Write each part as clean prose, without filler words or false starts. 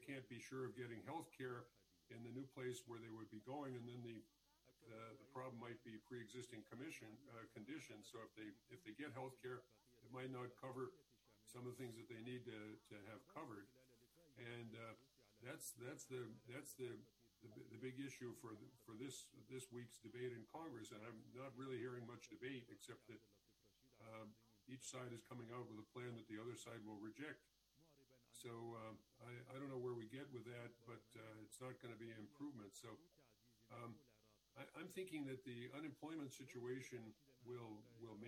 can't be sure of getting health care in the new place where they would be going, and then the problem might be pre-existing conditions. So if they get health care, it might not cover some of the things that they need to have covered, and that's the big issue for this week's debate in Congress. And I'm not really hearing much debate, except that each side is coming out with a plan that the other side will reject. So I don't know where we get with that, but it's not going to be an improvement. So I'm thinking that the unemployment situation will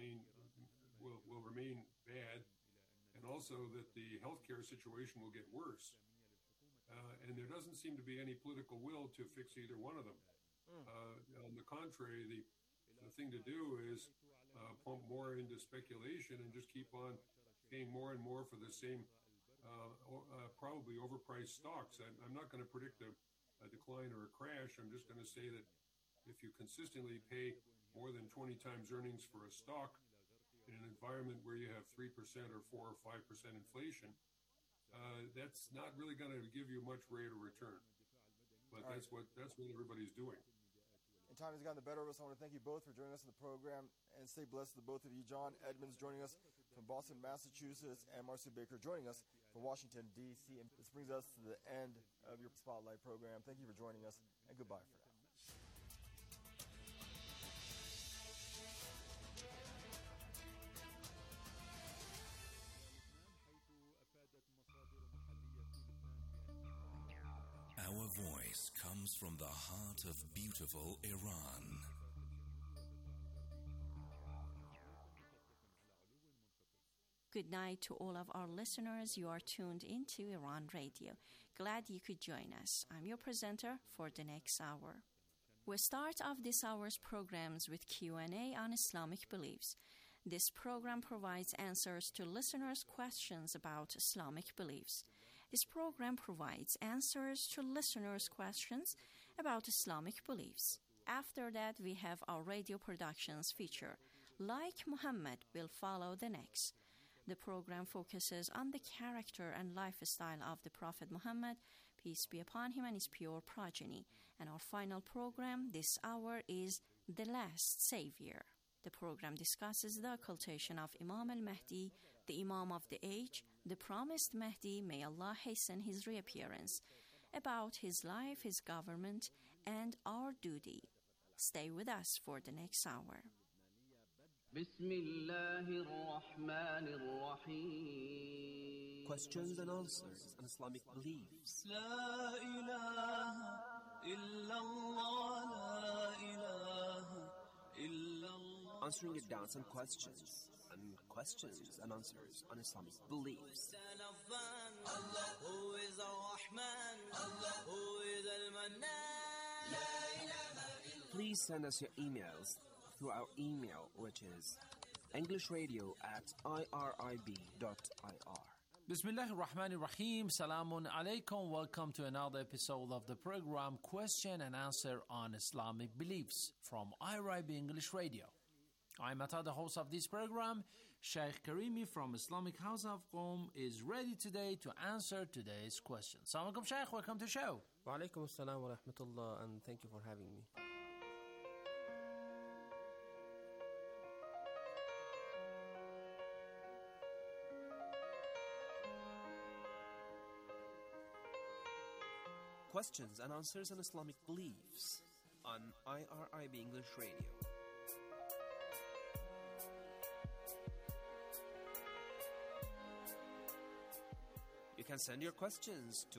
remain bad, and also that the healthcare situation will get worse. And there doesn't seem to be any political will to fix either one of them. On the contrary, the thing to do is pump more into speculation and just keep on paying more and more for the same probably overpriced stocks. I'm not going to predict a decline or a crash. I'm just going to say that if you consistently pay more than 20 times earnings for a stock in an environment where you have 3% or 4 or 5% inflation, that's not really going to give you much rate of return. But that's what everybody's doing. And time has gotten the better of us. I want to thank you both for joining us in the program, and stay blessed to both of you. John Edmonds joining us from Boston, Massachusetts, and Marcy Baker joining us from Washington, D.C. And this brings us to the end of your Spotlight program. Thank you for joining us, and goodbye for now. Our voice comes from the heart of beautiful Iran. Good night to all of our listeners. You are tuned into Iran Radio. Glad you could join us. I'm your presenter for the next hour. We start off this hour's programs with Q&A on Islamic beliefs. This program provides answers to listeners' questions about Islamic beliefs. This program provides answers to listeners' questions about Islamic beliefs. After that, we have our radio productions feature, Like Muhammad, will follow the next. The program focuses on the character and lifestyle of the Prophet Muhammad, peace be upon him, and his pure progeny. And our final program this hour is The Last Savior. The program discusses the occultation of Imam al-Mahdi, the Imam of the age, the promised Mahdi, may Allah hasten his reappearance, about his life, his government, and our duty. Stay with us for the next hour. Questions and answers on Islamic beliefs. La ilaha illallah, la ilaha illallah. Answering your doubts and questions and answers on Islamic beliefs. Allah, who is Ar-Rahman, Allah, who is Al-Mannan. Please send us your emails through our email, which is englishradio@irib.ir. Bismillahir Rahmanir Rahim. Salamun alaikum. Welcome to another episode of the program Question and Answer on Islamic Beliefs from IRIB English Radio. I'm Atta, the host of this program. Sheikh Karimi from Islamic House of Qom is ready today to answer today's question. Assalamu alaikum, Sheikh. Welcome to the show. Wa alaikum assalam wa rahmatullah, and thank you for having me. Questions and answers on Islamic beliefs on IRIB English Radio. You can send your questions to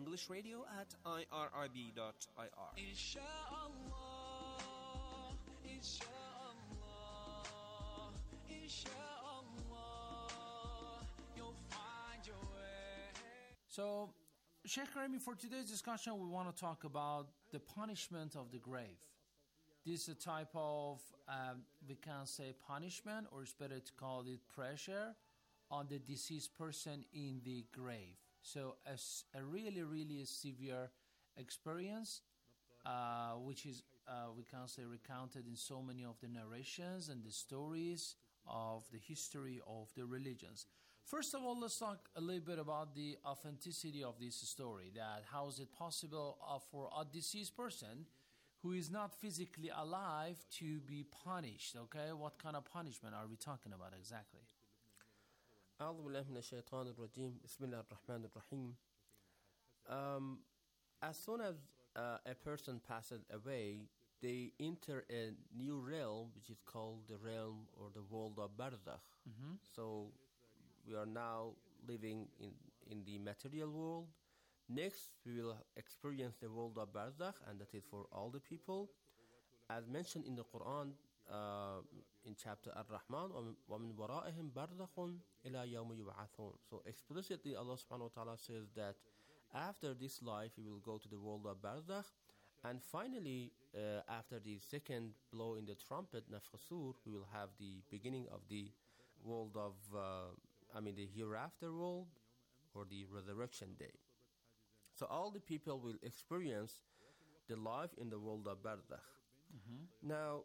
englishradio@irib.ir. Insha'Allah, Insha'Allah, Insha'Allah, you'll find your way. So, Sheikh Karimi, for today's discussion, we want to talk about the punishment of the grave. This is a type of, we can say, punishment, or it's better to call it pressure on the deceased person in the grave. So a really, really severe experience, which is, we can say, recounted in so many of the narrations and the stories of the history of the religions. First of all, let's talk a little bit about the authenticity of this story. That how is it possible for a deceased person who is not physically alive to be punished? Okay, what kind of punishment are we talking about exactly? أعوذ بالله من الشيطان الرجيم بسم الله الرحمن الرحيم. As soon as a person passes away, they enter a new realm, which is called the realm or the world of Barzakh. So we are now living in the material world. Next, we will experience the world of Barzakh, and that is for all the people. As mentioned in the Quran, in chapter Ar-Rahman, وَمِنْ وَرَائِهِمْ بَرْزَخٌ إِلَى يَوْمِ يُبْعَثُونَ. So explicitly, Allah subhanahu wa ta'ala says that after this life, we will go to the world of Barzakh. And finally, after the second blow in the trumpet, Nafkh Sur, we will have the beginning of the world of, the hereafter world, or the resurrection day. So all the people will experience the life in the world of Barzakh. Now,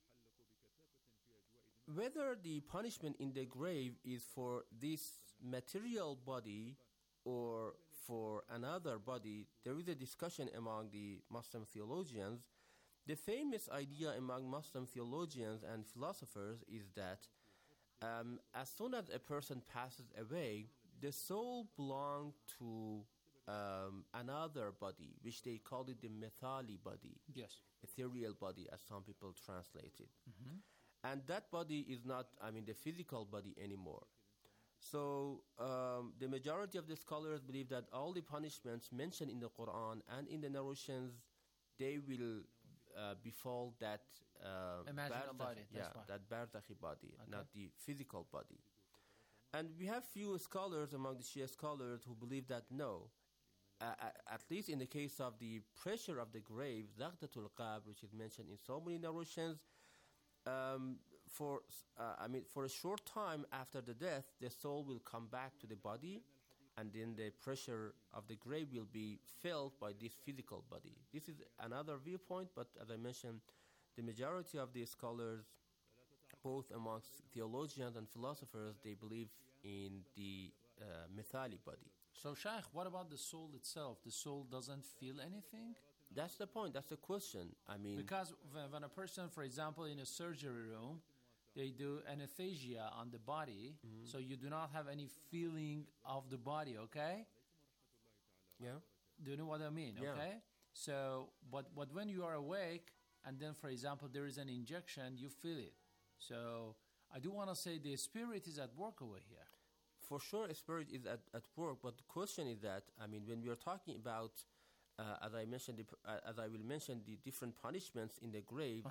whether the punishment in the grave is for this material body or for another body, there is a discussion among the Muslim theologians. The famous idea among Muslim theologians and philosophers is that as soon as a person passes away, the soul belongs to another body, which they call it the methali body. Yes. Ethereal body, as some people translate it. And that body is not, the physical body anymore. So the majority of the scholars believe that all the punishments mentioned in the Quran and in the narrations, they will befall that imaginal body. That Barzakhi body, not the physical body. And we have few scholars among the Shia scholars who believe that no, at least in the case of the pressure of the grave, Zaghdatul Qab, which is mentioned in so many narrations, for a short time after the death, the soul will come back to the body, and then the pressure of the grave will be felt by this physical body. This is another viewpoint, but as I mentioned, the majority of the scholars, both amongst theologians and philosophers, they believe in the methali body. So, Shaykh, what about the soul itself? The soul doesn't feel anything? That's the point. That's the question. Because when a person, for example, in a surgery room, they do anesthesia on the body, so you do not have any feeling of the body, okay? Yeah. Do you know what I mean? Yeah. Okay? So, but when you are awake, and then, for example, there is an injection, you feel it. So, I do want to say the spirit is at work over here. For sure, a spirit is at work, but the question is that, when we are talking about, as I will mention the different punishments in the grave,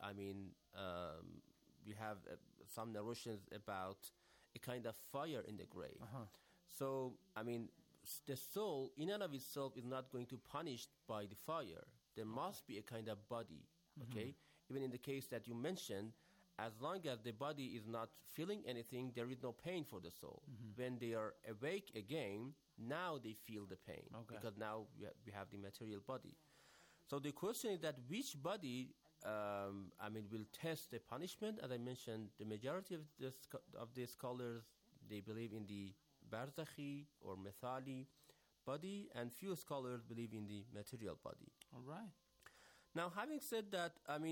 we have some narrations about a kind of fire in the grave. So, the soul in and of itself is not going to punish by the fire. There must be a kind of body, okay? Even in the case that you mentioned, as long as the body is not feeling anything, there is no pain for the soul. When they are awake again, now they feel the pain, because now we have the material body. So the question is that which body, will test the punishment. As I mentioned, the majority of the scholars, they believe in the Barzakhi or Methali body, and few scholars believe in the material body. All right. Now, having said that,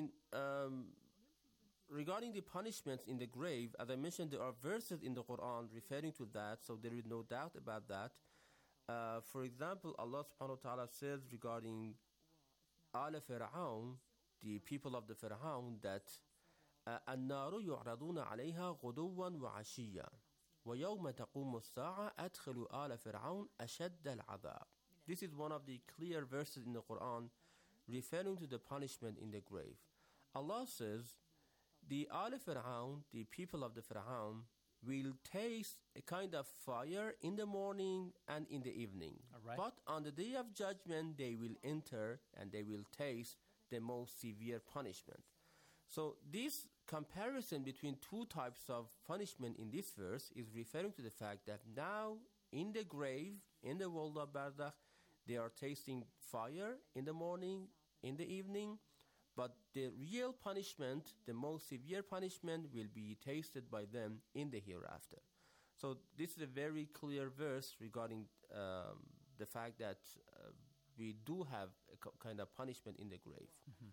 regarding the punishments in the grave, as I mentioned, there are verses in the Quran referring to that, so there is no doubt about that. For example, Allah subhanahu wa ta'ala says regarding Ala Fir'aun, the people of the Fir'aun, that النار يعرضون عليها غدوا وعشيا ويوم تقوم الساعة أدخلوا آل فرعون أشد العذاب. This is one of the clear verses in the Quran referring to the punishment in the grave. Allah says, the Al Fir'aun, the people of the Fir'aun, will taste a kind of fire in the morning and in the evening. Right. But on the day of judgment, they will enter and they will taste the most severe punishment. So this comparison between two types of punishment in this verse is referring to the fact that now in the grave, in the world of Barzakh, they are tasting fire in the morning, in the evening, but the real punishment, the most severe punishment, will be tasted by them in the hereafter. So this is a very clear verse regarding the fact that we do have a kind of punishment in the grave.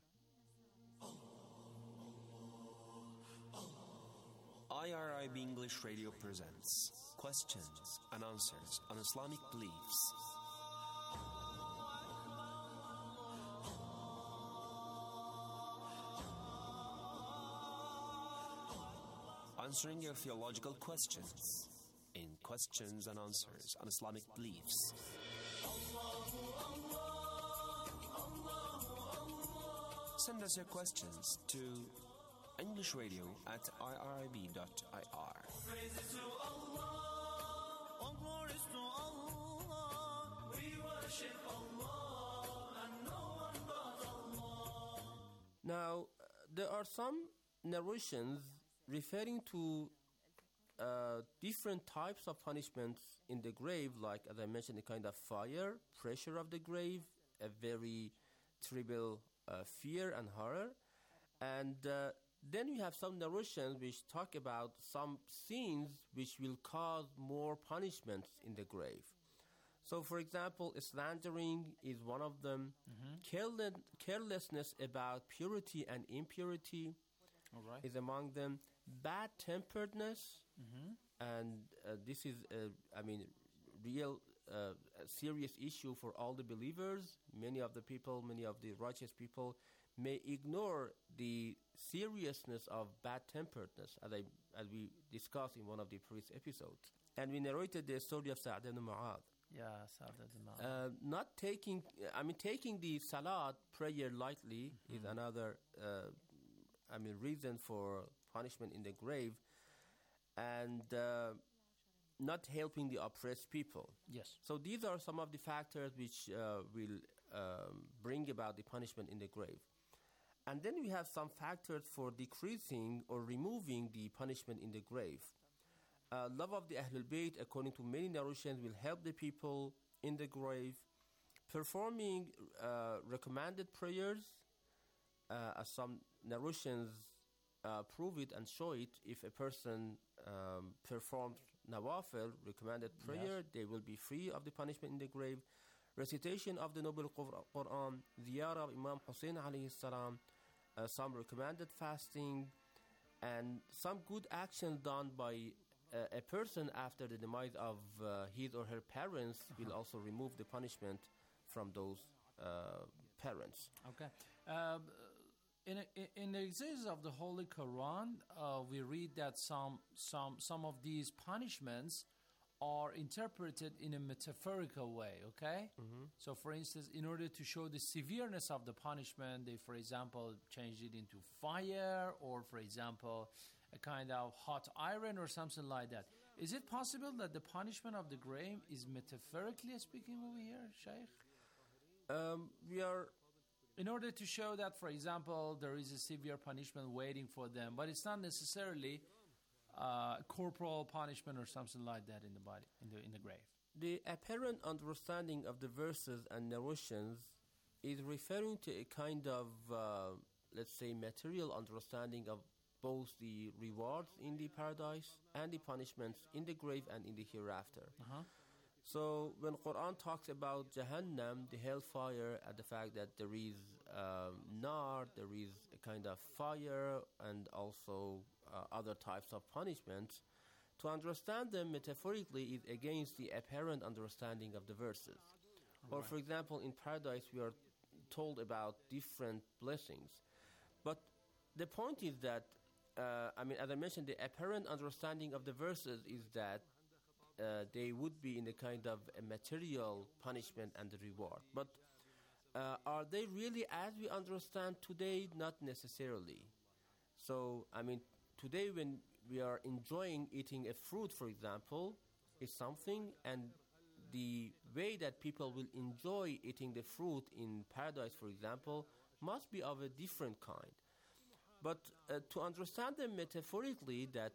IRIB English Radio presents questions and answers on Islamic beliefs. Answering your theological questions in questions and answers on Islamic beliefs. Send us your questions to englishradio@irib.ir. Now, there are some narrations referring to different types of punishments in the grave, like, as I mentioned, the kind of fire, pressure of the grave, a very terrible fear and horror. And then you have some narrations which talk about some sins which will cause more punishments in the grave. So, for example, slandering is one of them. Carelessness about purity and impurity is among them. Bad-temperedness, and this is, real serious issue for all the believers. Many of the righteous people may ignore the seriousness of bad-temperedness, as we discussed in one of the previous episodes. And we narrated the story of Sa'd ibn Mu'adh. Yeah, Sa'd ibn Mu'adh. Taking the salat prayer lightly is another, reason for punishment in the grave, and not helping the oppressed people. Yes. So these are some of the factors which will bring about the punishment in the grave. And then we have some factors for decreasing or removing the punishment in the grave. Love of the Ahlul Bayt, according to many narrations, will help the people in the grave. Performing recommended prayers, as some narrations prove it and show it. If a person performs nawafil, recommended prayer, they will be free of the punishment in the grave. Recitation of the Noble Quran, ziyarah of Imam Hussein alayhi salam, some recommended fasting, and some good action done by a person after the demise of his or her parents will also remove the punishment from those parents. Okay. In the existence of the Holy Quran, we read that some of these punishments are interpreted in a metaphorical way, okay? So, for instance, in order to show the severeness of the punishment, they, for example, changed it into fire, or, for example, a kind of hot iron or something like that. Is it possible that the punishment of the grave is metaphorically speaking over here, Shaykh? In order to show that, for example, there is a severe punishment waiting for them, but it's not necessarily corporal punishment or something like that in the body, in the grave. The apparent understanding of the verses and narrations is referring to a kind of, let's say, material understanding of both the rewards in the paradise and the punishments in the grave and in the hereafter. So when Quran talks about Jahannam, the hellfire, and the fact that there is nar, there is a kind of fire, and also other types of punishments, to understand them metaphorically is against the apparent understanding of the verses. Or, for example, in paradise we are told about different blessings. But the point is that, as I mentioned, the apparent understanding of the verses is that they would be in a kind of a material punishment and the reward. But are they really as we understand today? Not necessarily. So, today when we are enjoying eating a fruit, for example, is something, and the way that people will enjoy eating the fruit in paradise, for example, must be of a different kind. But to understand them metaphorically, that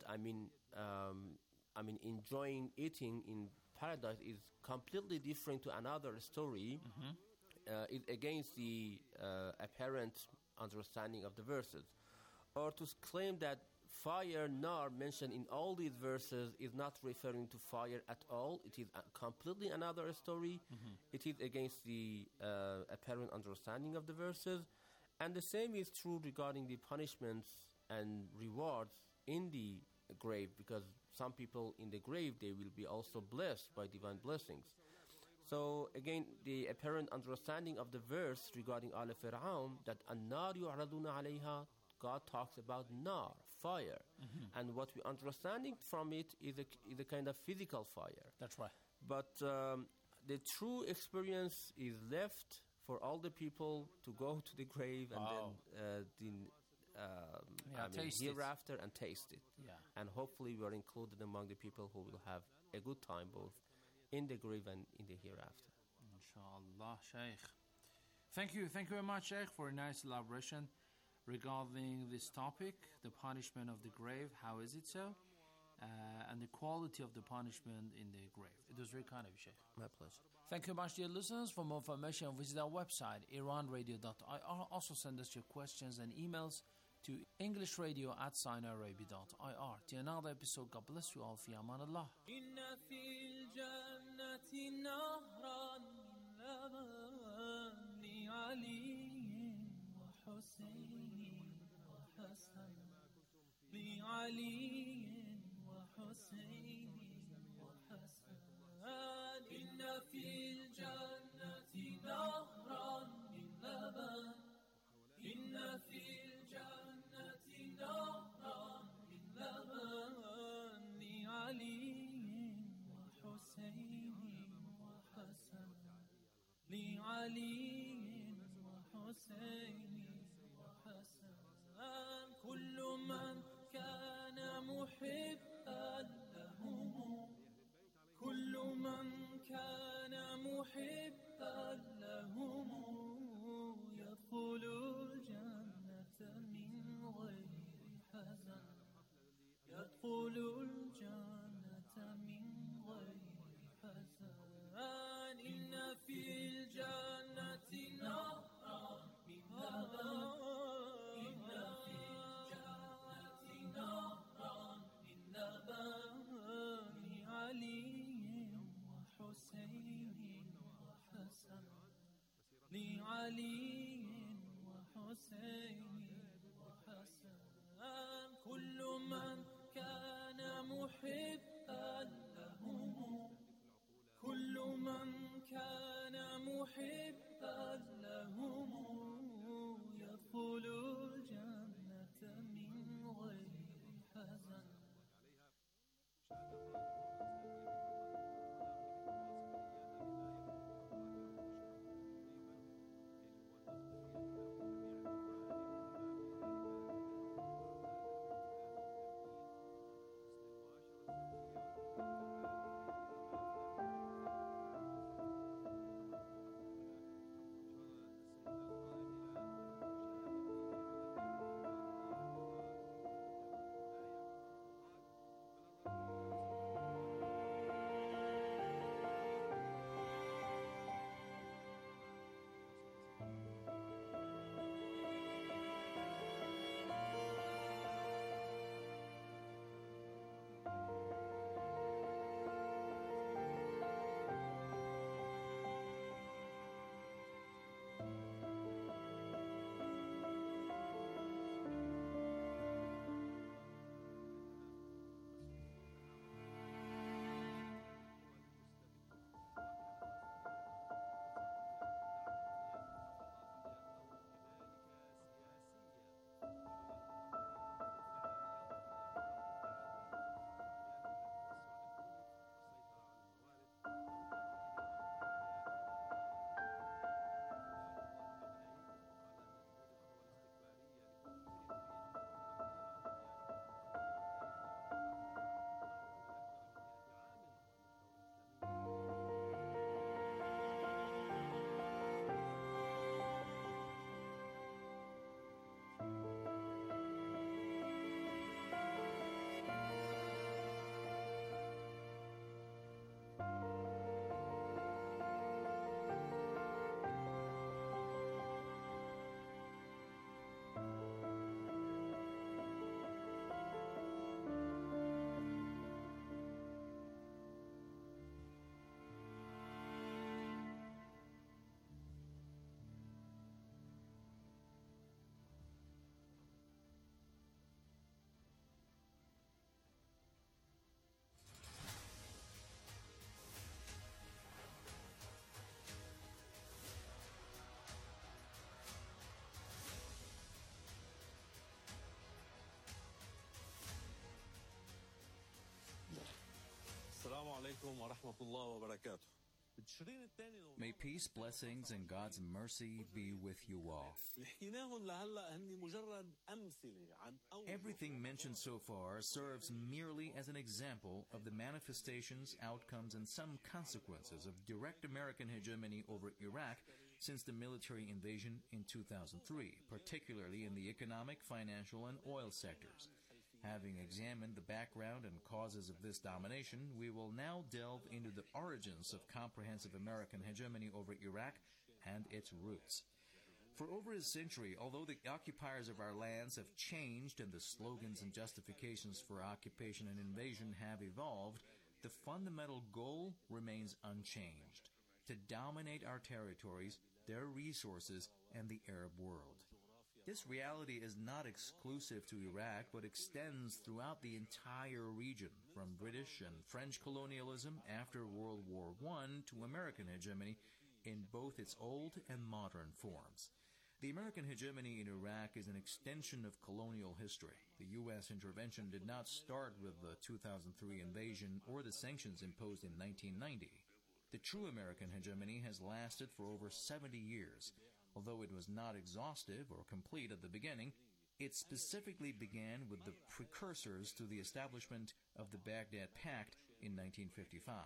enjoying eating in paradise is completely different to another story, is against the apparent understanding of the verses. Or to claim that, fire, nar, mentioned in all these verses is not referring to fire at all. It is completely another story. It is against the apparent understanding of the verses. And the same is true regarding the punishments and rewards in the grave, because some people in the grave, they will be also blessed by divine blessings. So again, the apparent understanding of the verse regarding Al Fir'aun, that an-nar yu'raduna alayha, God talks about nar, fire. And what we're understanding from it is a kind of physical fire. That's right. But the true experience is left for all the people to go to the grave and then taste hereafter and taste it. Yeah. And hopefully we are included among the people who will have a good time both in the grave and in the hereafter. Inshallah, Shaykh. Thank you very much, Shaykh, for a nice elaboration regarding this topic, the punishment of the grave. How is it so? And the quality of the punishment in the grave. It was very kind of you, Shaykh. My pleasure. Thank you very much, dear listeners. For more information, visit our website, iranradio.ir. Also send us your questions and emails to englishradio@sinarabi.ir. Till another episode, God bless you all. Fi aman Allah. إن في الجنة نهرا من لبن إن في الجنة نهرا من لبن لعلي وحسين وحسن لعلي وحسين وحسن كل من كان محبا لهم كل من كان محبا لهم يدخل الجنة من غير حزن يدخل الجنة من غير حزن إن في الجنة نهرا من لبن إن في الجنة نهرا من لبن لعلي وحسين وحسن لعلي وحسين وحسن كل من كان محبا لهم كل من كان محبا لهم يدخل الجنة من غير حزن عليكم ورحمة الله وبركاته. May peace, blessings, and God's mercy be with you all. Everything mentioned so far serves merely as an example of the manifestations, outcomes, and some consequences of direct American hegemony over Iraq since the military invasion in 2003, particularly in the economic, financial, and oil sectors. Having examined the background and causes of this domination, we will now delve into the origins of comprehensive American hegemony over Iraq and its roots. For over a century, although the occupiers of our lands have changed and the slogans and justifications for occupation and invasion have evolved, the fundamental goal remains unchanged: to dominate our territories, their resources, and the Arab world. This reality is not exclusive to Iraq, but extends throughout the entire region, from British and French colonialism after World War I to American hegemony in both its old and modern forms. The American hegemony in Iraq is an extension of colonial history. The U.S. intervention did not start with the 2003 invasion or the sanctions imposed in 1990. The true American hegemony has lasted for over 70 years. Although it was not exhaustive or complete at the beginning, it specifically began with the precursors to the establishment of the Baghdad Pact in 1955.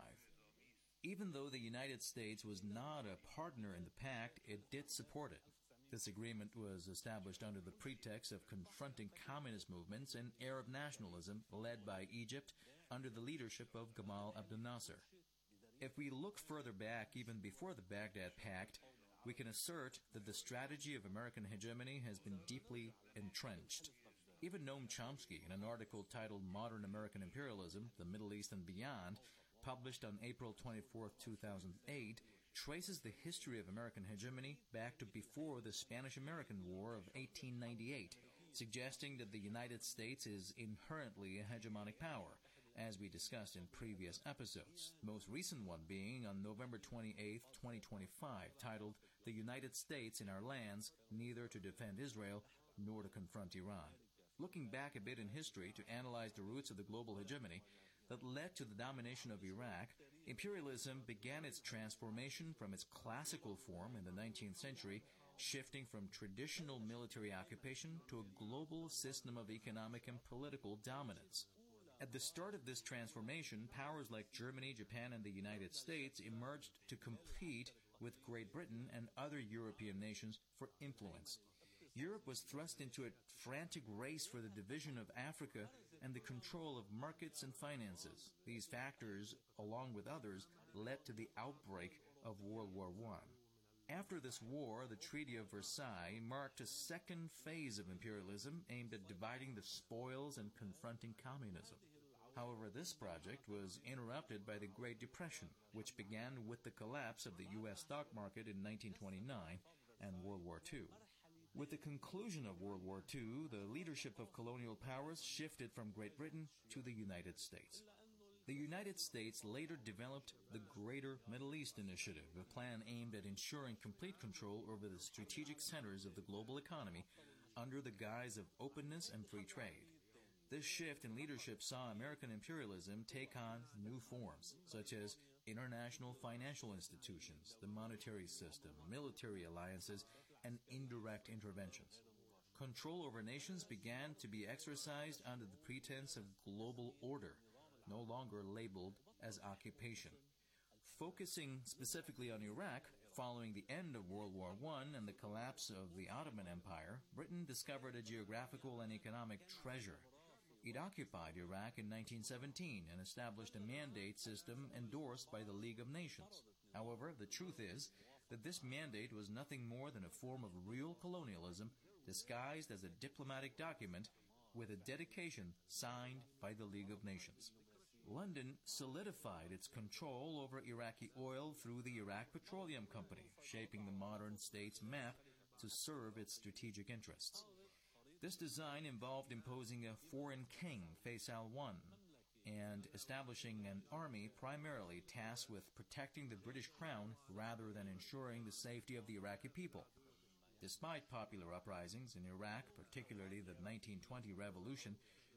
Even though the United States was not a partner in the pact, it did support it. This agreement was established under the pretext of confronting communist movements and Arab nationalism led by Egypt under the leadership of Gamal Abdel Nasser. If we look further back, even before the Baghdad Pact, we can assert that the strategy of American hegemony has been deeply entrenched. Even Noam Chomsky, in an article titled Modern American Imperialism, The Middle East and Beyond, published on April 24, 2008, traces the history of American hegemony back to before the Spanish-American War of 1898, suggesting that the United States is inherently a hegemonic power, as we discussed in previous episodes, the most recent one being on November 28, 2025, titled The United States in Our Lands, Neither to Defend Israel Nor to Confront Iran. Looking back a bit in history to analyze the roots of the global hegemony that led to the domination of Iraq, imperialism began its transformation from its classical form in the 19th century, shifting from traditional military occupation to a global system of economic and political dominance. At the start of this transformation, powers like Germany, Japan, and the United States emerged to compete with Great Britain and other European nations for influence. Europe was thrust into a frantic race for the division of Africa and the control of markets and finances. These factors, along with others, led to the outbreak of World War I. After this war, the Treaty of Versailles marked a second phase of imperialism aimed at dividing the spoils and confronting communism. However, this project was interrupted by the Great Depression, which began with the collapse of the U.S. stock market in 1929 and World War II. With the conclusion of World War II, the leadership of colonial powers shifted from Great Britain to the United States. The United States later developed the Greater Middle East Initiative, a plan aimed at ensuring complete control over the strategic centers of the global economy under the guise of openness and free trade. This shift in leadership saw American imperialism take on new forms, such as international financial institutions, the monetary system, military alliances, and indirect interventions. Control over nations began to be exercised under the pretense of global order, no longer labeled as occupation. Focusing specifically on Iraq, following the end of World War I and the collapse of the Ottoman Empire, Britain discovered a geographical and economic treasure. It occupied Iraq in 1917 and established a mandate system endorsed by the League of Nations. However, the truth is that this mandate was nothing more than a form of real colonialism disguised as a diplomatic document with a dedication signed by the League of Nations. London solidified its control over Iraqi oil through the Iraq Petroleum Company, shaping the modern state's map to serve its strategic interests. This design involved imposing a foreign king, Faisal I, and establishing an army primarily tasked with protecting the British crown rather than ensuring the safety of the Iraqi people. Despite popular uprisings in Iraq, particularly the 1920 revolution,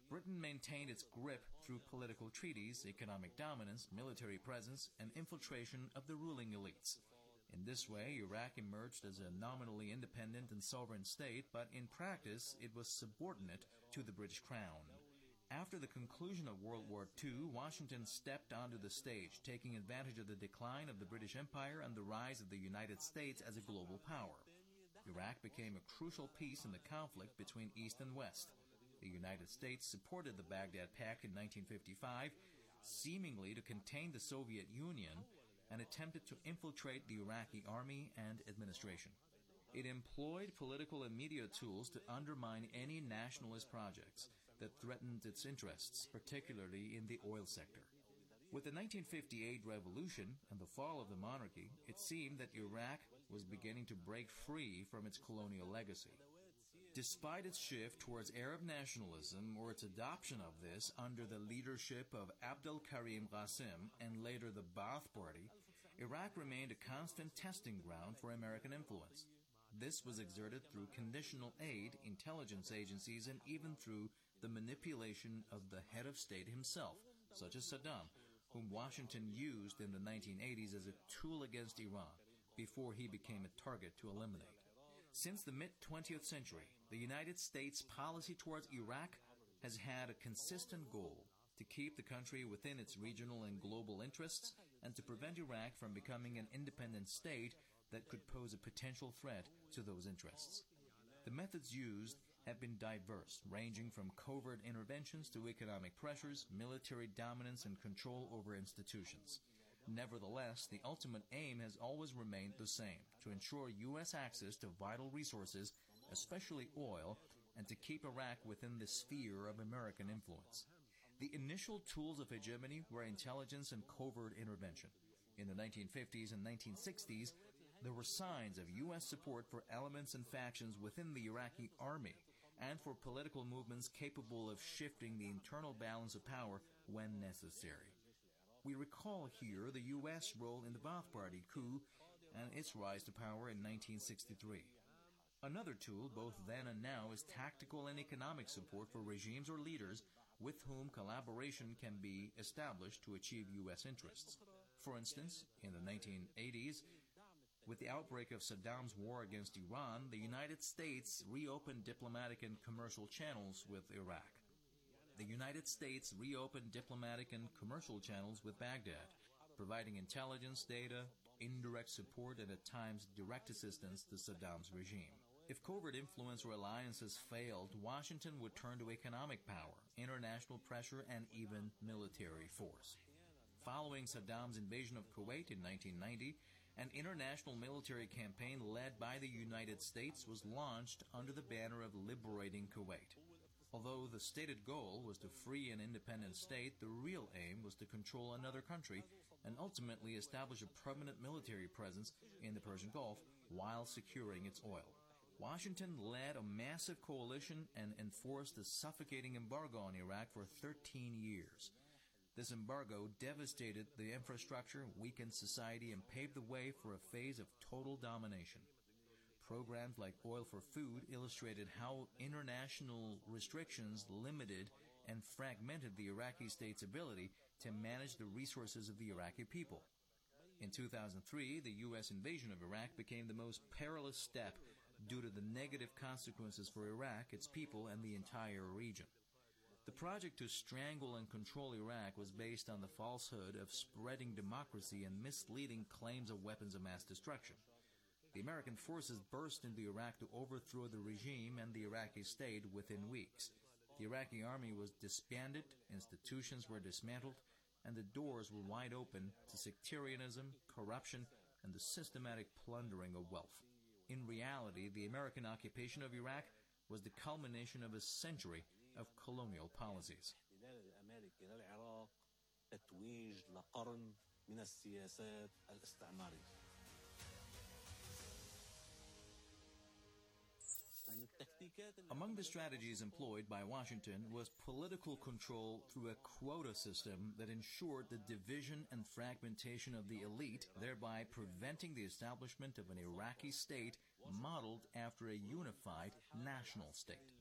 Britain maintained its grip through political treaties, economic dominance, military presence, and infiltration of the ruling elites. In this way, Iraq emerged as a nominally independent and sovereign state, but in practice, it was subordinate to the British Crown. After the conclusion of World War II, Washington stepped onto the stage, taking advantage of the decline of the British Empire and the rise of the United States as a global power. Iraq became a crucial piece in the conflict between East and West. The United States supported the Baghdad Pact in 1955, seemingly to contain the Soviet Union, and attempted to infiltrate the Iraqi army and administration. It employed political and media tools to undermine any nationalist projects that threatened its interests, particularly in the oil sector. With the 1958 revolution and the fall of the monarchy, it seemed that Iraq was beginning to break free from its colonial legacy. Despite its shift towards Arab nationalism or its adoption of this under the leadership of Abdel Karim Qasem and later the Ba'ath Party, Iraq remained a constant testing ground for American influence. This was exerted through conditional aid, intelligence agencies, and even through the manipulation of the head of state himself, such as Saddam, whom Washington used in the 1980s as a tool against Iran before he became a target to eliminate. Since the mid-20th century, the United States' policy towards Iraq has had a consistent goal to keep the country within its regional and global interests and to prevent Iraq from becoming an independent state that could pose a potential threat to those interests. The methods used have been diverse, ranging from covert interventions to economic pressures, military dominance, and control over institutions. Nevertheless, the ultimate aim has always remained the same, to ensure U.S. access to vital resources, especially oil, and to keep Iraq within the sphere of American influence. The initial tools of hegemony were intelligence and covert intervention. In the 1950s and 1960s, there were signs of U.S. support for elements and factions within the Iraqi army and for political movements capable of shifting the internal balance of power when necessary. We recall here the U.S. role in the Ba'ath Party coup and its rise to power in 1963. Another tool, both then and now, is tactical and economic support for regimes or leaders with whom collaboration can be established to achieve U.S. interests. For instance, in the 1980s, with the outbreak of Saddam's war against Iran, the United States reopened diplomatic and commercial channels with Iraq. The United States reopened diplomatic and commercial channels with Baghdad, providing intelligence data, indirect support, and at times direct assistance to Saddam's regime. If covert influence or alliances failed, Washington would turn to economic power, international pressure, and even military force. Following Saddam's invasion of Kuwait in 1990, an international military campaign led by the United States was launched under the banner of liberating Kuwait. Although the stated goal was to free an independent state, the real aim was to control another country and ultimately establish a permanent military presence in the Persian Gulf while securing its oil. Washington led a massive coalition and enforced a suffocating embargo on Iraq for 13 years. This embargo devastated the infrastructure, weakened society, and paved the way for a phase of total domination. Programs like Oil for Food illustrated how international restrictions limited and fragmented the Iraqi state's ability to manage the resources of the Iraqi people. In 2003, the U.S. invasion of Iraq became the most perilous step due to the negative consequences for Iraq, its people, and the entire region. The project to strangle and control Iraq was based on the falsehood of spreading democracy and misleading claims of weapons of mass destruction. The American forces burst into Iraq to overthrow the regime and the Iraqi state within weeks. The Iraqi army was disbanded, institutions were dismantled, and the doors were wide open to sectarianism, corruption, and the systematic plundering of wealth. In reality, the American occupation of Iraq was the culmination of a century of colonial policies. Among the strategies employed by Washington was political control through a quota system that ensured the division and fragmentation of the elite, thereby preventing the establishment of an Iraqi state modeled after a unified national state.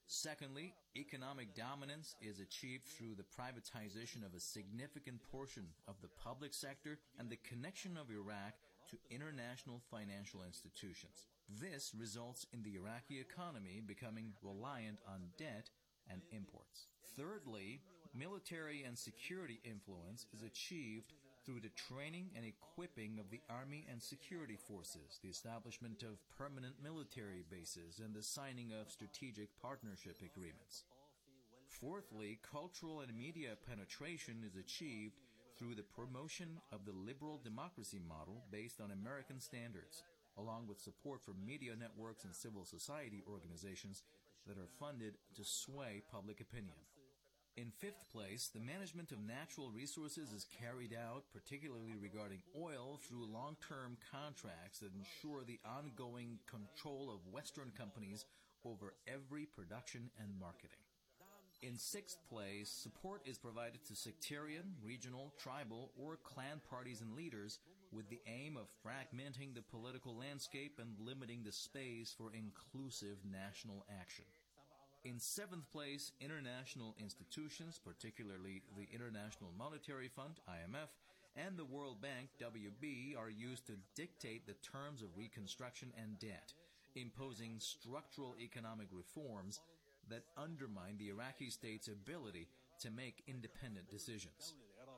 Secondly, economic dominance is achieved through the privatization of a significant portion of the public sector and the connection of Iraq to international financial institutions. This results in the Iraqi economy becoming reliant on debt and imports. Thirdly, military and security influence is achieved through the training and equipping of the army and security forces, the establishment of permanent military bases, and the signing of strategic partnership agreements. Fourthly, cultural and media penetration is achieved through the promotion of the liberal democracy model based on American standards, along with support for media networks and civil society organizations that are funded to sway public opinion. In fifth place, the management of natural resources is carried out, particularly regarding oil, through long-term contracts that ensure the ongoing control of Western companies over every production and marketing. In sixth place, support is provided to sectarian, regional, tribal, or clan parties and leaders with the aim of fragmenting the political landscape and limiting the space for inclusive national action. In seventh place, international institutions, particularly the International Monetary Fund, IMF, and the World Bank, WB, are used to dictate the terms of reconstruction and debt, imposing structural economic reforms that undermine the Iraqi state's ability to make independent decisions.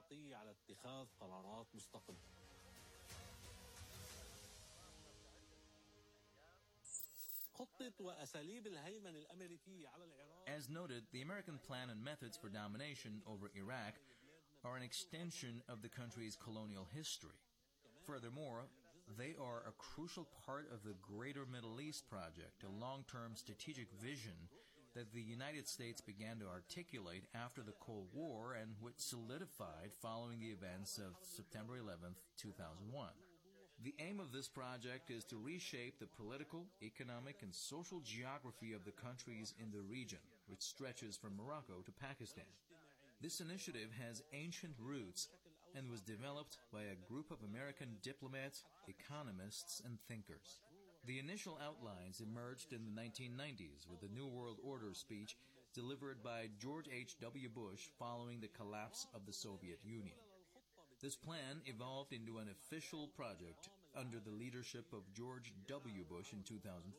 As noted, the American plan and methods for domination over Iraq are an extension of the country's colonial history. Furthermore, they are a crucial part of the Greater Middle East Project, a long-term strategic vision that the United States began to articulate after the Cold War and which solidified following the events of September 11, 2001. The aim of this project is to reshape the political, economic, and social geography of the countries in the region, which stretches from Morocco to Pakistan. This initiative has ancient roots and was developed by a group of American diplomats, economists, and thinkers. The initial outlines emerged in the 1990s with the New World Order speech delivered by George H.W. Bush following the collapse of the Soviet Union. This plan evolved into an official project under the leadership of George W. Bush in 2004,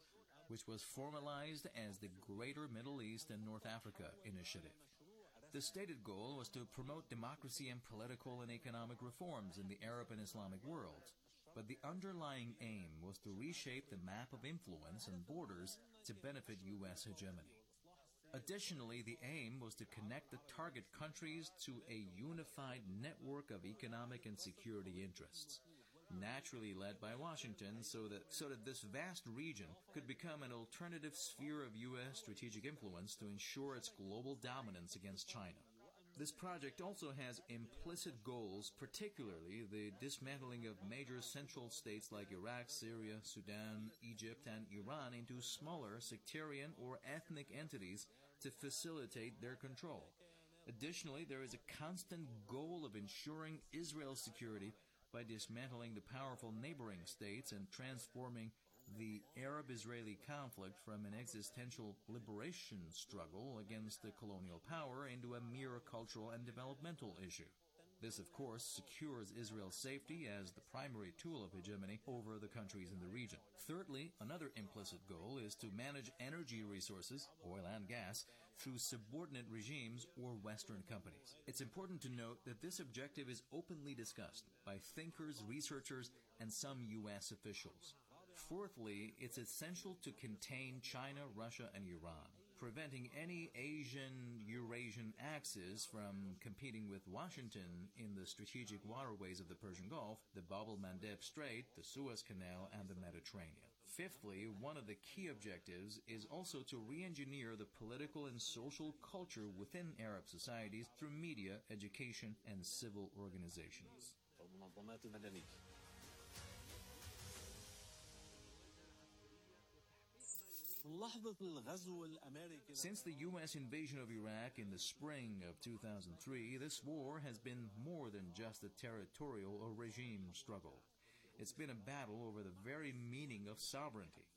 which was formalized as the Greater Middle East and North Africa Initiative. The stated goal was to promote democracy and political and economic reforms in the Arab and Islamic worlds, but the underlying aim was to reshape the map of influence and borders to benefit U.S. hegemony. Additionally, the aim was to connect the target countries to a unified network of economic and security interests, naturally led by Washington so that this vast region could become an alternative sphere of U.S. strategic influence to ensure its global dominance against China. This project also has implicit goals, particularly the dismantling of major central states like Iraq, Syria, Sudan, Egypt, and Iran into smaller sectarian or ethnic entities to facilitate their control. Additionally, there is a constant goal of ensuring Israel's security by dismantling the powerful neighboring states and transforming the Arab-Israeli conflict from an existential liberation struggle against the colonial power into a mere cultural and developmental issue. This, of course, secures Israel's safety as the primary tool of hegemony over the countries in the region. Thirdly, another implicit goal is to manage energy resources, oil and gas, through subordinate regimes or Western companies. It's important to note that this objective is openly discussed by thinkers, researchers, and some U.S. officials. Fourthly, it's essential to contain China, Russia, and Iran, preventing any Asian-Eurasian axis from competing with Washington in the strategic waterways of the Persian Gulf, the Bab el-Mandeb Strait, the Suez Canal, and the Mediterranean. Fifthly, one of the key objectives is also to re-engineer the political and social culture within Arab societies through media, education, and civil organizations. Since the U.S. invasion of Iraq in the spring of 2003, this war has been more than just a territorial or regime struggle. It's been a battle over the very meaning of sovereignty.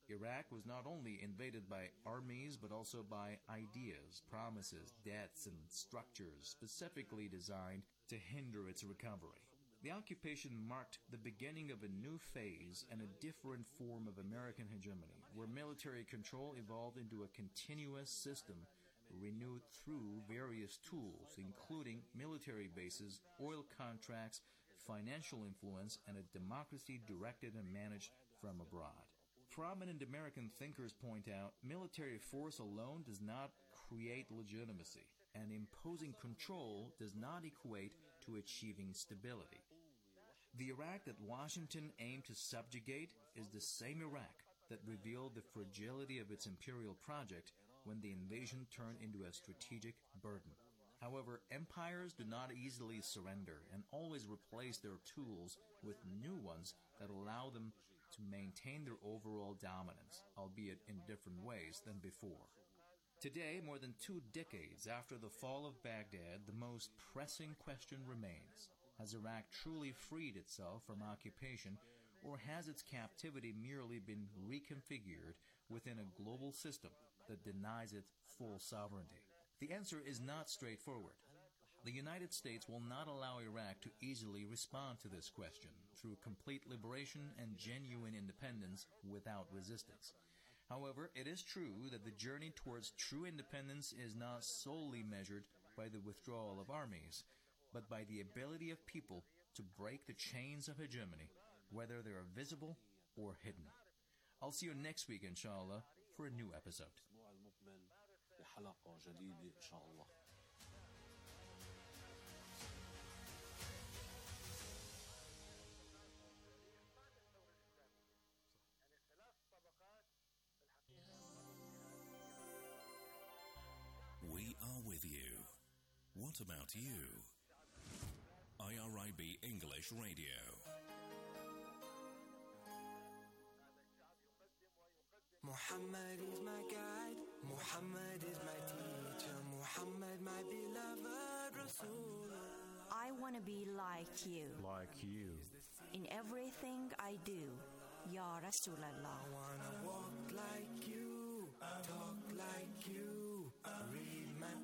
Iraq was not only invaded by armies but also by ideas, promises, debts, and structures specifically designed to hinder its recovery. The occupation marked the beginning of a new phase and a different form of American hegemony, where military control evolved into a continuous system renewed through various tools, including military bases, oil contracts, financial influence, and a democracy directed and managed from abroad. Prominent American thinkers point out military force alone does not create legitimacy, and imposing control does not equate to achieving stability. The Iraq that Washington aimed to subjugate is the same Iraq that revealed the fragility of its imperial project when the invasion turned into a strategic burden. However, empires do not easily surrender and always replace their tools with new ones that allow them to maintain their overall dominance, albeit in different ways than before. Today, more than 2 decades after the fall of Baghdad, the most pressing question remains: has Iraq truly freed itself from occupation, or has its captivity merely been reconfigured within a global system that denies it full sovereignty? The answer is not straightforward. The United States will not allow Iraq to easily respond to this question through complete liberation and genuine independence without resistance. However, it is true that the journey towards true independence is not solely measured by the withdrawal of armies, but by the ability of people to break the chains of hegemony, whether they are visible or hidden. I'll see you next week, inshallah, for a new episode. We are with you. What about you? IRIB English Radio. Muhammad is my guide, Muhammad is my teacher, Muhammad my beloved Rasul. I want to be like you. Like you. In everything I do, Ya Rasulallah. I want to walk like you, talk like you, read my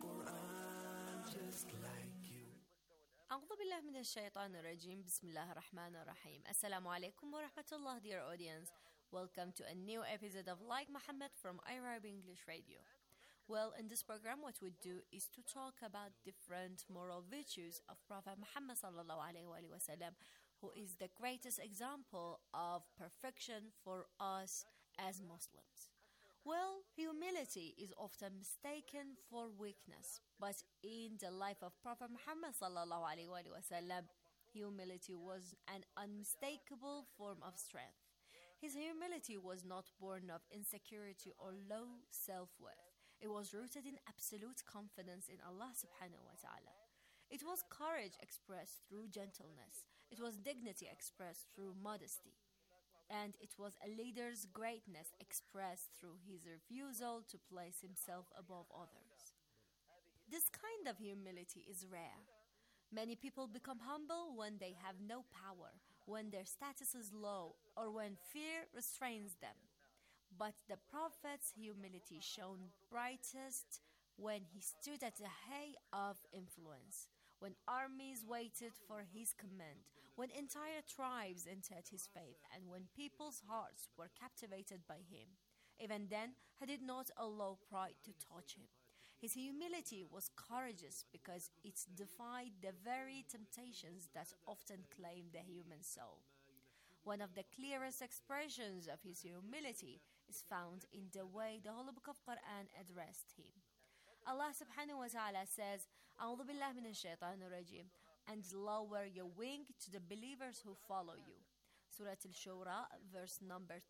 Quran just like you. أعوذ بالله من الشيطان الرجيم. بسم الله الرحمن الرحيم. Assalamu alaikum wa rahmatullah, dear audience. Welcome to a new episode of Like Muhammad from IRIB English Radio. Well, in this program, what we do is to talk about different moral virtues of Prophet Muhammad sallallahu alaihi wasallam, who is the greatest example of perfection for us as Muslims. Well, humility is often mistaken for weakness, but in the life of Prophet Muhammad sallallahu alaihi wasallam, humility was an unmistakable form of strength. His humility was not born of insecurity or low self-worth. It was rooted in absolute confidence in Allah subhanahu wa ta'ala. It was courage expressed through gentleness. It was dignity expressed through modesty. And it was a leader's greatness expressed through his refusal to place himself above others. This kind of humility is rare. Many people become humble when they have no power, when their status is low, or when fear restrains them. But the Prophet's humility shone brightest when he stood at the height of influence, when armies waited for his command, when entire tribes entered his faith, and when people's hearts were captivated by him. Even then, he did not allow pride to touch him. His humility was courageous because it defied the very temptations that often claim the human soul. One of the clearest expressions of his humility is found in the way the Holy Book of Quran addressed him. Allah subhanahu wa ta'ala says, أعوذ بالله من الشيطان الرجيم, and lower your wing to the believers who follow you. Surah Al-Shura, verse number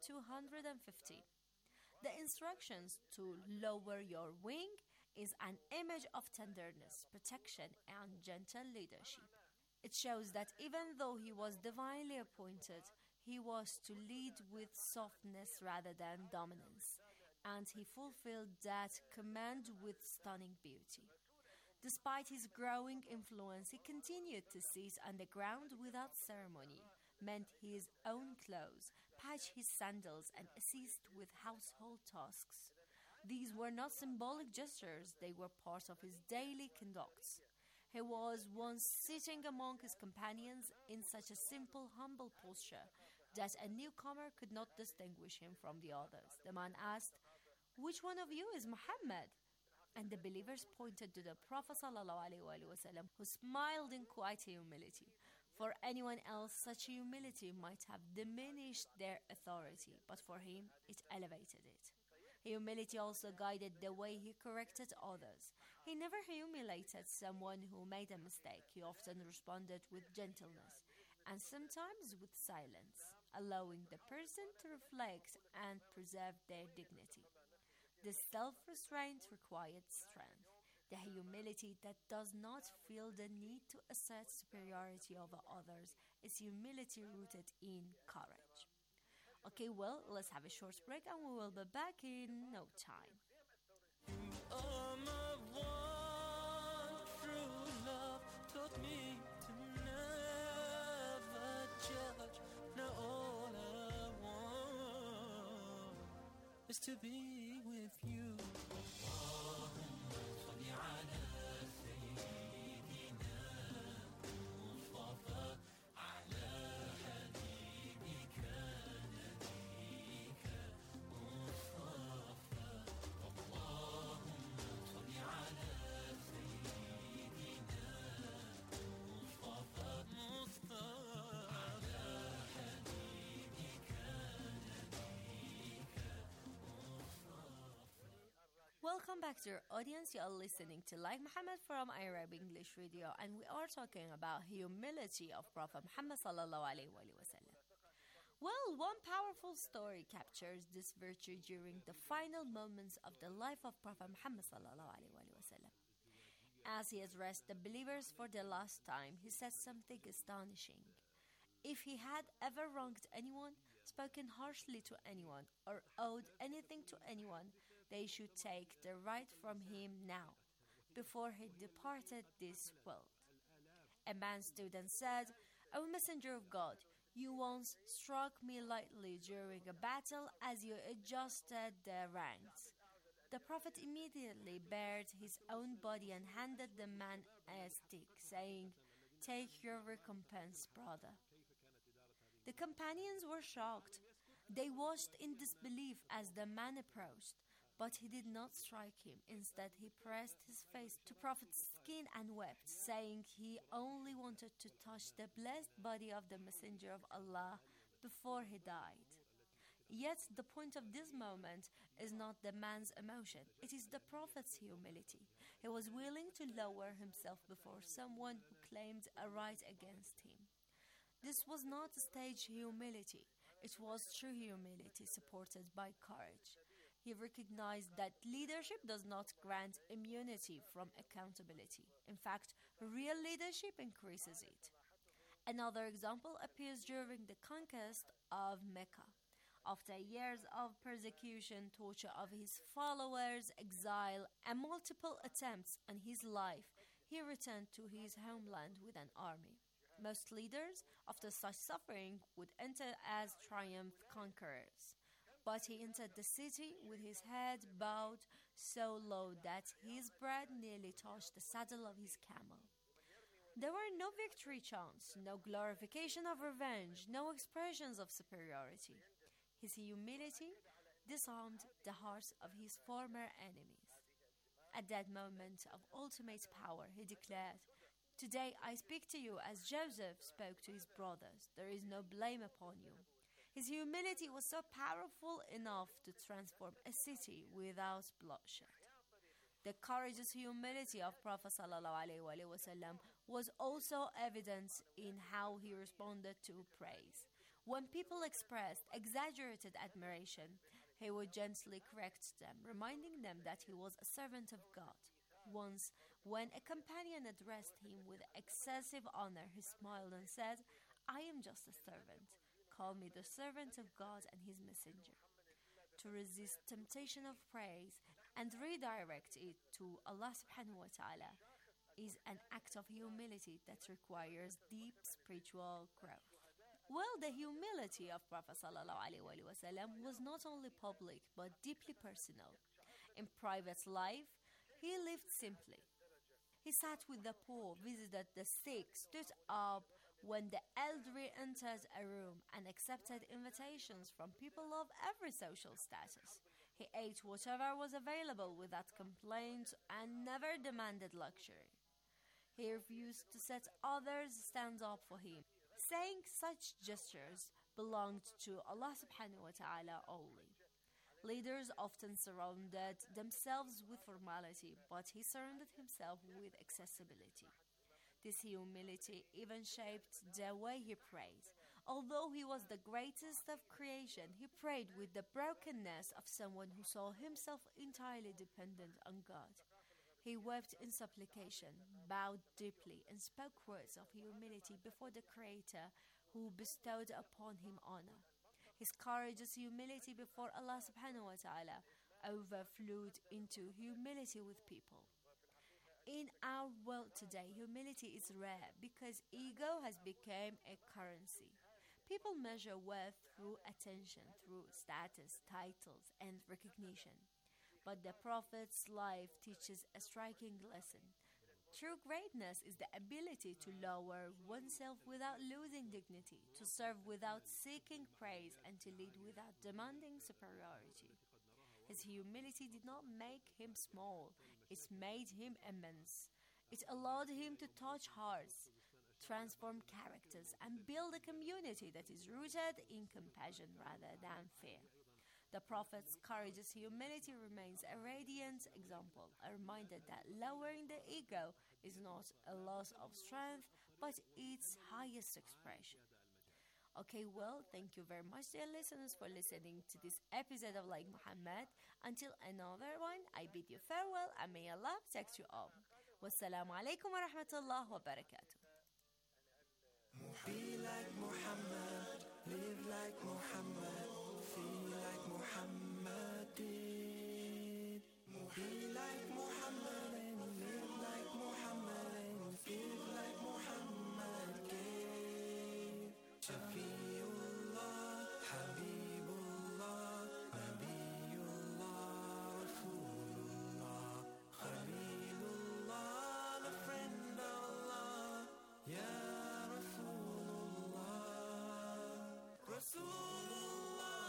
250. The instructions to lower your wing is an image of tenderness, protection, and gentle leadership. It shows that even though he was divinely appointed, he was to lead with softness rather than dominance, and he fulfilled that command with stunning beauty. Despite his growing influence, he continued to sit on the ground without ceremony, mend his own clothes, patch his sandals and assist with household tasks. These were not symbolic gestures, they were part of his daily conducts. He was once sitting among his companions in such a simple, humble posture that a newcomer could not distinguish him from the others. The man asked, "Which one of you is Muhammad?" And the believers pointed to the Prophet ﷺ, who smiled in quiet humility. For anyone else, such humility might have diminished their authority, but for him, it elevated it. Humility also guided the way he corrected others. He never humiliated someone who made a mistake. He often responded with gentleness and sometimes with silence, allowing the person to reflect and preserve their dignity. This self-restraint required strength, the humility that does not feel the need to assert superiority over others is humility rooted in courage. Okay, well, let's have a short break and we will be back in no time. Oh, my one true love taught me to never judge. Now all I want is to be with you. Welcome back to our audience. You are listening to Like Muhammad from Arab English Radio, and we are talking about humility of Prophet Muhammad sallallahu alaihi wasallam. Well, one powerful story captures this virtue during the final moments of the life of Prophet Muhammad sallallahu alaihi wasallam. As he addressed the believers for the last time, he said something astonishing. If he had ever wronged anyone, spoken harshly to anyone, or owed anything to anyone, they should take the right from him now, before he departed this world. A man stood and said, "O Messenger of God, you once struck me lightly during a battle as you adjusted the ranks." The Prophet immediately bared his own body and handed the man a stick, saying, "Take your recompense, brother." The companions were shocked. They watched in disbelief as the man approached. But he did not strike him. Instead, he pressed his face to Prophet's skin and wept, saying he only wanted to touch the blessed body of the Messenger of Allah before he died. Yet the point of this moment is not the man's emotion, it is the Prophet's humility. He was willing to lower himself before someone who claimed a right against him. This was not staged humility, it was true humility supported by courage. He recognized that leadership does not grant immunity from accountability. In fact, real leadership increases it. Another example appears during the conquest of Mecca. After years of persecution, torture of his followers, exile, and multiple attempts on his life, he returned to his homeland with an army. Most leaders, after such suffering, would enter as triumph conquerors. But he entered the city with his head bowed so low that his breast nearly touched the saddle of his camel. There were no victory chants, no glorification of revenge, no expressions of superiority. His humility disarmed the hearts of his former enemies. At that moment of ultimate power, he declared, "Today I speak to you as Joseph spoke to his brothers. There is no blame upon you." His humility was so powerful enough to transform a city without bloodshed. The courageous humility of Prophet ﷺ was also evident in how he responded to praise. When people expressed exaggerated admiration, he would gently correct them, reminding them that he was a servant of God. Once, when a companion addressed him with excessive honor, he smiled and said, "I am just a servant. Call me the servant of God and his messenger." To resist temptation of praise and redirect it to Allah subhanahu wa ta'ala is an act of humility that requires deep spiritual growth. Well, the humility of Prophet ﷺ was not only public but deeply personal. In private life, he lived simply. He sat with the poor, visited the sick, stood up when the elderly entered a room, and accepted invitations from people of every social status. He ate whatever was available without complaint and never demanded luxury. He refused to set others stand up for him, saying such gestures belonged to Allah subhanahu wa ta'ala only. Leaders often surrounded themselves with formality, but he surrounded himself with accessibility. This humility even shaped the way he prayed. Although he was the greatest of creation, he prayed with the brokenness of someone who saw himself entirely dependent on God. He wept in supplication, bowed deeply, and spoke words of humility before the Creator who bestowed upon him honor. His courageous humility before Allah subhanahu wa ta'ala overflowed into humility with people. In our world today, humility is rare because ego has become a currency. People measure worth through attention, through status, titles, and recognition. But the Prophet's life teaches a striking lesson. True greatness is the ability to lower oneself without losing dignity, to serve without seeking praise, and to lead without demanding superiority. His humility did not make him small, it made him immense. It allowed him to touch hearts, transform characters, and build a community that is rooted in compassion rather than fear. The Prophet's courageous humility remains a radiant example, a reminder that lowering the ego is not a loss of strength, but its highest expression. Okay, well, thank you very much, dear listeners, for listening to this episode of Like Muhammad. Until another one, I bid you farewell and may Allah protect you all. Wassalamu alaikum wa rahmatullah wa barakatuh. Be like Muhammad, live like Muhammad, feel like Muhammad did. Be like Muhammad and live like Muhammad and give like Muhammad gave. Shafiullah, Habibullah, Nabiyullah, Rasulullah, Khalilullah, the friend of Allah, Ya Rasulullah, Rasulullah.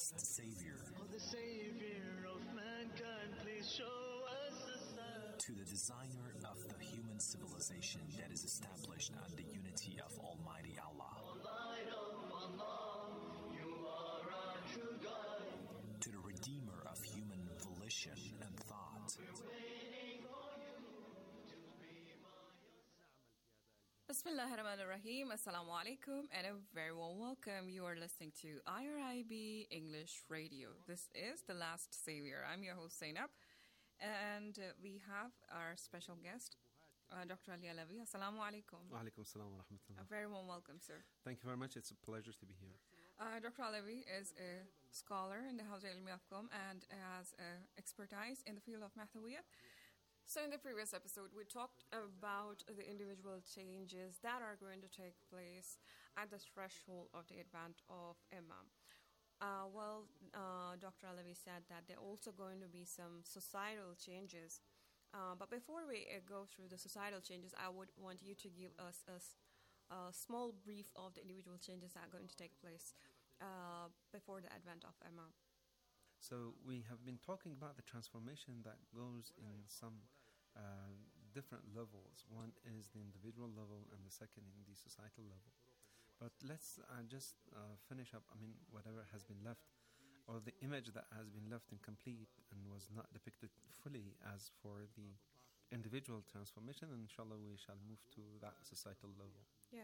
last Savior. Oh, the Savior of mankind, please show us a sign. To the designer of the human civilization that is established on the unity of Almighty Allah. Light of Allah, you are our true guide. To the redeemer of human volition and thought. Bismillahirrahmanirrahim. Assalamu alaikum and a very warm welcome. You are listening to IRIB English Radio. This is The Last Savior. I'm your host Zainab, and we have our special guest, Dr. Ali Alavi. Assalamu alaikum. Wa alaikum assalam wa rahmatullah. A very warm welcome, sir. Thank you very much. It's a pleasure to be here. Dr. Alavi is a scholar in the Hawza Ilmi of Qom and has expertise in the field of Mathawiyat. So in the previous episode, we talked about the individual changes that are going to take place at the threshold of the advent of Imam. Dr. Alavi said that there are also going to be some societal changes. But before we go through the societal changes, I would want you to give us a small brief of the individual changes that are going to take place before the advent of Imam. So we have been talking about the transformation that goes in some different levels. One is the individual level and the second in the societal level. But let's just finish up, whatever has been left, or the image that has been left incomplete and was not depicted fully as for the individual transformation, and inshallah we shall move to that societal level. Yeah.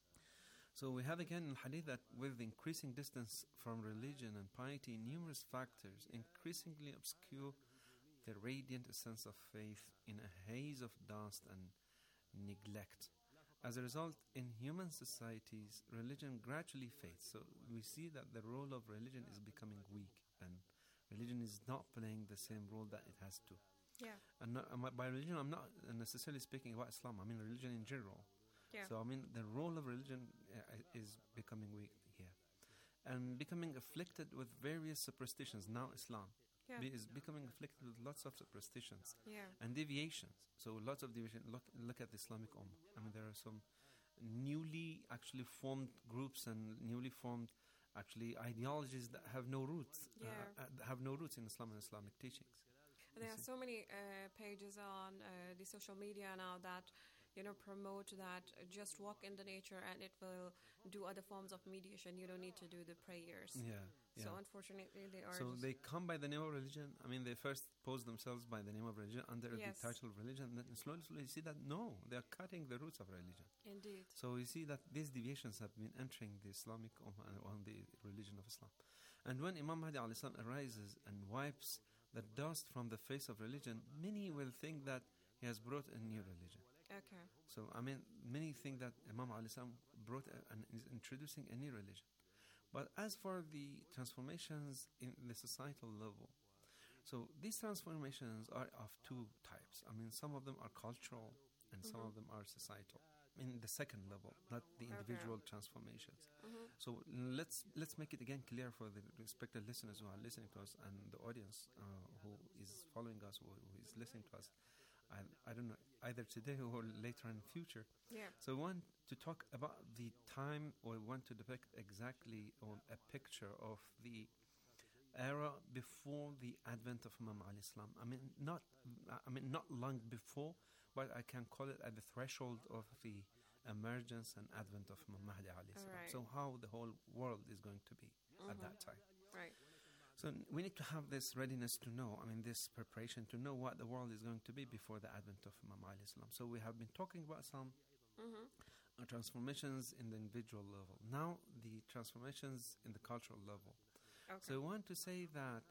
So we have again in hadith that with the increasing distance from religion and piety, numerous factors increasingly obscure the radiant essence of faith in a haze of dust and neglect. As a result, in human societies, religion gradually fades. So we see that the role of religion is becoming weak, and religion is not playing the same role that it has to. Yeah. And by religion, I'm not necessarily speaking about Islam. I mean religion in general. Yeah. So the role of religion is becoming weak here, and becoming afflicted with various superstitions. Now Islam is becoming afflicted with lots of superstitions and deviations. So lots of deviation. Look at the Islamic Ummah. There are some newly actually formed groups and newly formed actually ideologies that have no roots. Have no roots in Islam and Islamic teachings. There are so many pages on the social media now that promote that just walk in the nature and it will do other forms of mediation. You don't need to do the prayers. So unfortunately they are. So they come by the name of religion. They first pose themselves by the name of religion under the title of religion. And then slowly you see that no, they are cutting the roots of religion. Indeed. So you see that these deviations have been entering the Islamic Ummah on the religion of Islam. And when Imam Mahdi alayhi salam arises and wipes the dust from the face of religion, many will think that he has brought a new religion. Okay. So, many think that Imam alayhi salam brought and is introducing a new religion. But as for the transformations in the societal level, so these transformations are of two types. Some of them are cultural and some of them are societal. In the second level, not the individual transformations. So let's make it again clear for the respected listeners who are listening to us and the audience who is following us, who is listening to us. I don't know, either today or later in the future. Yeah. So we want to talk about the time, or we want to depict exactly a picture of the era before the advent of Imam alayhi salam. Not long before, but I can call it at the threshold of the emergence and advent of Imam Mahdi alayhi salam. Right. So how the whole world is going to be at that time. Right. So we need to have this readiness to know, this preparation to know what the world is going to be before the advent of Imam alayhi salam. So we have been talking about some transformations in the individual level. Now the transformations in the cultural level. Okay. So we want to say that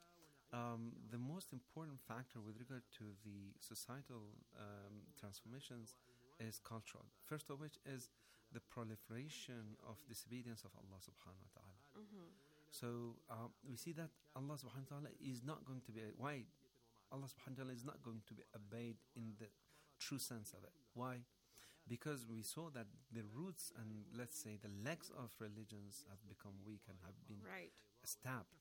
the most important factor with regard to the societal transformations is cultural. First of which is the proliferation of disobedience of Allah subhanahu wa ta'ala. So we see that Allah subhanahu wa ta'ala is not going to be why Allah subhanahu wa ta'ala is not going to be obeyed in the true sense of it. Why? Because we saw that the roots and, let's say, the legs of religions have become weak and have been stabbed,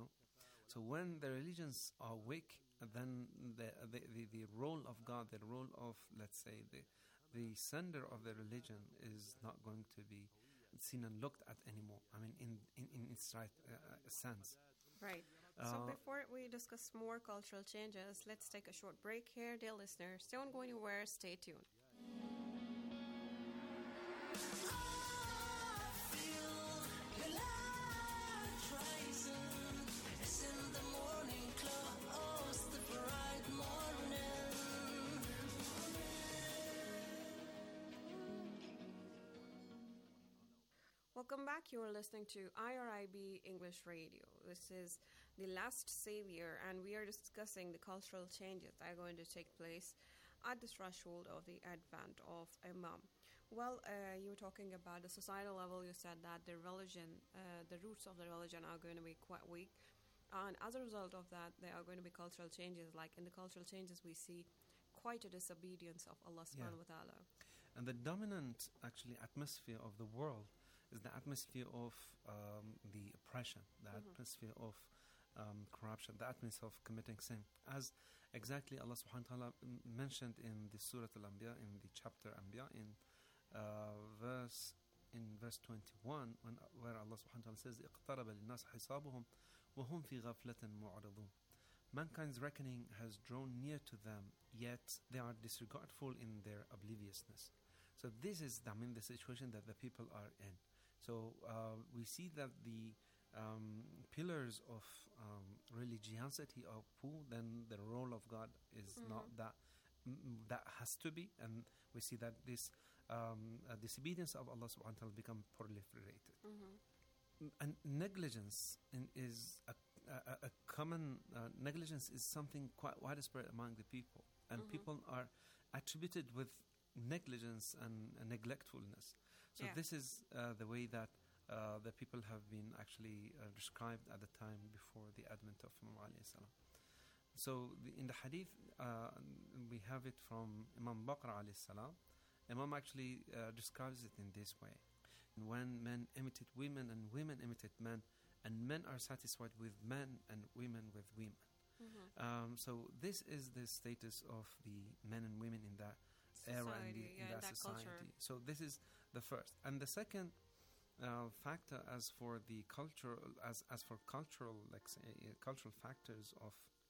So when the religions are weak, then the role of God, the role of, let's say, the sender of the religion is not going to be seen and looked at anymore. In its right sense. Right. So before we discuss more cultural changes, let's take a short break here. Dear listeners, don't go anywhere. Stay tuned. Welcome back. You are listening to IRIB English Radio. This is The Last Savior, and we are discussing the cultural changes that are going to take place at the threshold of the advent of Imam. Well, you were talking about the societal level. You said that the religion, the roots of the religion are going to be quite weak. And as a result of that, there are going to be cultural changes. Like in the cultural changes, we see quite a disobedience of Allah subhanahu wa ta'ala. And the dominant, actually, atmosphere of the world is the atmosphere of the oppression, the atmosphere of corruption, the atmosphere of committing sin. As exactly Allah subhanahu wa ta'ala mentioned in the Surah Al-Anbiya, in the chapter Anbiya, in verse 21, where Allah subhanahu wa ta'ala says, اقترب للناس حسابهم وهم في غفلة معرضون. Mankind's reckoning has drawn near to them, yet they are disregardful in their obliviousness. So this is, the situation that the people are in. So we see that the pillars of religiosity are poor, then the role of God is not that has to be, and we see that this disobedience of Allah subhanahu wa ta'ala become proliferated. And negligence is a common negligence is something quite widespread among the people, and people are attributed with negligence and neglectfulness. So this is the way that the people have been actually described at the time before the advent of Imam alayhi salam. So in the hadith, we have it from Imam Baqir alayhi salam. Imam actually describes it in this way. When men imitate women and women imitate men, and men are satisfied with men and women with women. So this is the status of the men and women in that era and in that society. Culture. So this is the first. And the second factor, as for the culture, as for cultural, like say, cultural factors of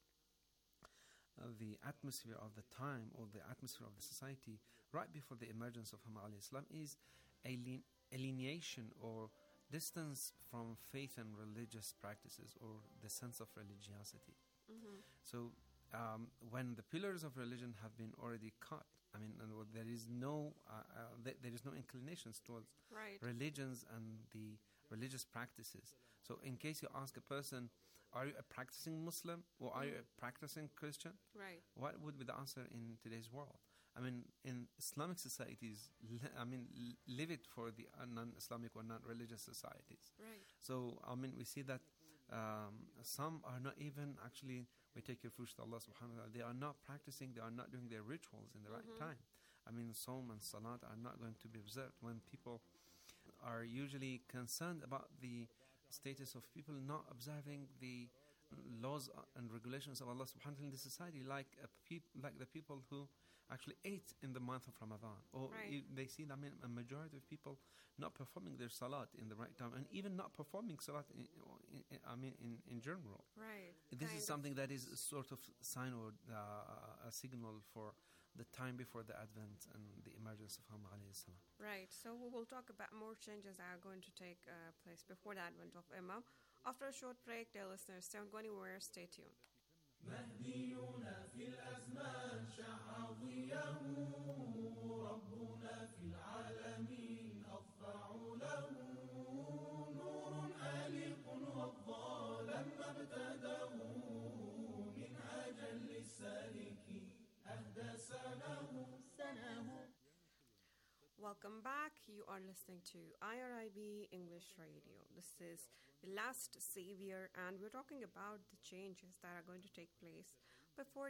the atmosphere of the time or the atmosphere of the society right before the emergence of Muhammad alayhi salam, is alienation or distance from faith and religious practices, or the sense of religiosity. So when the pillars of religion have been already cut, there is no inclinations towards religions and the religious practices. So in case you ask a person, are you a practicing Muslim or are you a practicing Christian? Right. What would be the answer in today's world? In Islamic societies, leave it for the non-Islamic or non-religious societies. Right. So, we see that some are not even actually, we take refuge to Allah subhanahu wa ta'ala, they are not practicing, they are not doing their rituals in the right time. Saum and Salat are not going to be observed when people are usually concerned about the status of people not observing the laws and regulations of Allah subhanahu wa ta'ala in the society, like the people who actually ate in the month of Ramadan, or they see a majority of people not performing their salat in the right time, and even not performing salat in general. Right. This is something that is a sort of sign or a signal for the time before the advent and the emergence of Muhammad alayhi salam. Right. So we will talk about more changes that are going to take place before the advent of Imam. After a short break, dear listeners, don't go anywhere. Stay tuned. مهدينا في الأزمان شع ضياه ربنا في العالمين أضفع له نور آلق وضى لما ابتدأوا منهاجا للسالكين أهدى سناه. Welcome back. You are listening to IRIB English Radio. This is The Last Savior, and we're talking about the changes that are going to take place before